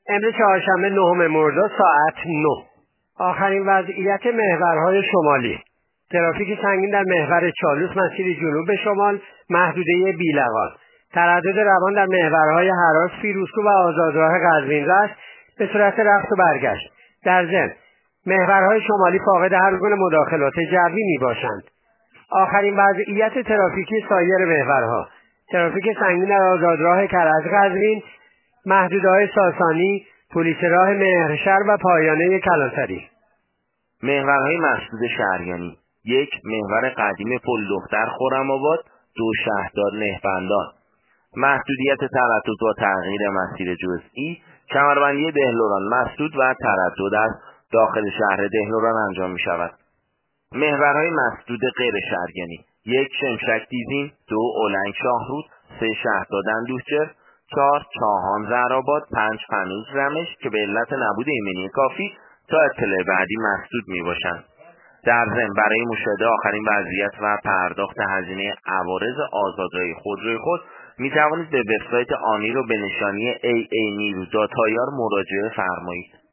امروز چهارشنبه 9 مرداد ساعت 9. آخرین وضعیت محورهای شمالی. ترافیک سنگین در محور چالوس مسیر جنوب به شمال محدوده بیلقان. تردد روان در محورهای هراس، فیروزکوه و آزادراه قزوین رست به صورت رفت و برگشت. در ضمن محورهای شمالی فاقد هر گونه مداخلات جوی می باشند. آخرین وضعیت ترافیکی سایر محورها. ترافیک سنگین در آزادراه کرج قزوین، محدوده‌های ساسانی، پلیس راه مهرشهر و پایانه کلانتری. محورهای مسدود شهریانی: 1. محور قدیم پل دختر خرم‌آباد، 2. شهردار نهبندان. محدودیت تردد با تغییر مسیر جزئی. کمربندی دهلوران مسدود و تردد از داخل شهر دهلوران انجام می شود. محورهای مسدود غیر شهریانی: 1. شمشک دیزین، 2. اولنگ شاهرود، 3. شهردار اندوهچر، 4. چاهان زهرآباد، 5. فنوز رمش که به علت نبود ایمنی کافی تا اطلاع بعدی مسدود می باشند. در ضمن برای مشاهده آخرین وضعیت و پرداخت هزینه عوارض آزادراه خودروی خود می توانید به وبسایت آنی رو به نشانی AA نیرو داتایار مراجعه فرمایید.